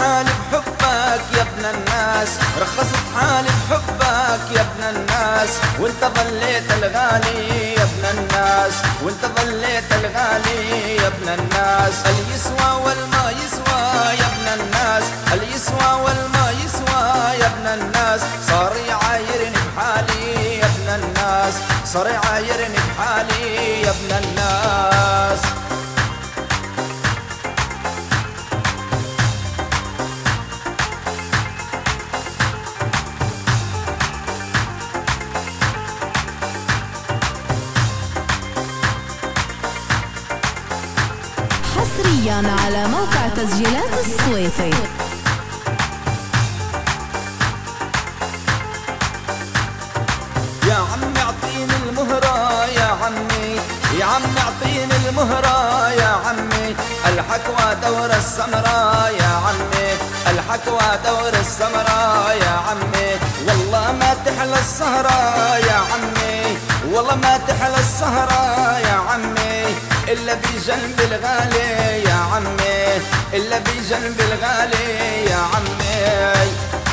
حالي بحبك يا ابن الناس، رخصت حالي بحبك يا ابن الناس، وانت ظليت الغالي يا ابن الناس، وانت ظليت الغالي يا ابن الناس. هل يسوى والما يسوى يا ابن الناس، هل يسوى والما يسوى يا ابن الناس. صار يعايرني بحالي يا ابن الناس، صار يعايرني بحالي يا ابن الناس. حصريا على موقع تسجيلات الصويتي. يا عمي اعطيني المهرة يا عمي، يا عمي اعطيني المهرة يا عمي، الحق ودور السمرة يا عمي، الحق ودور السمرة يا عمي. والله ما تحلى السهرة يا عمي، والله ما تحلى السهرة يا عمي، إلا بجنب الغالي يا عمي، إلا بجنب الغالي يا عمي.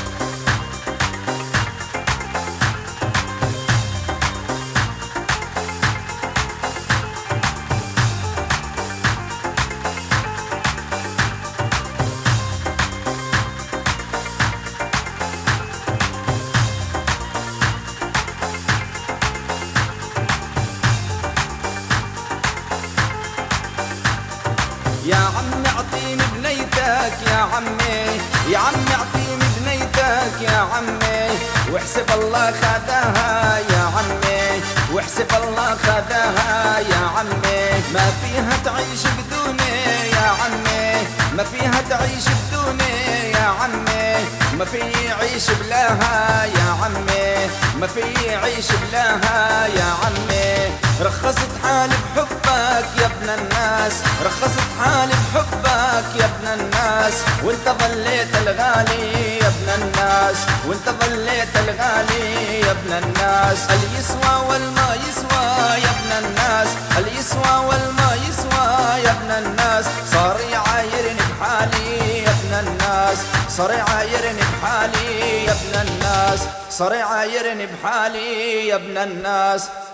يا عمي اعطيني بنيتك يا عمي، يا عمي اعطيني بنيتك يا عمي، واحسب الله خذاها يا عمي، واحسب الله خذاها يا عمي. ما فيها تعيش بدوني يا عمي، ما فيها تعيش بدوني يا عمي، ما في يعيش بلاها يا عمي، ما في يعيش بلاها يا عمي. رخصت حالي بحبك يا ابن الناس، رخصت حالي بحبك يا ابن الناس، وانت ظليت الغالي يا ابن الناس، وانت ظليت الغالي يا ابن الناس. هل يسوى والما يسوى يا ابن الناس، هل يسوى والما يسوى يا ابن الناس. صار يعايرني بحالي يا ابن الناس، صار يعايرني بحالي يا ابن الناس، صار يعايرني بحالي يا ابن الناس.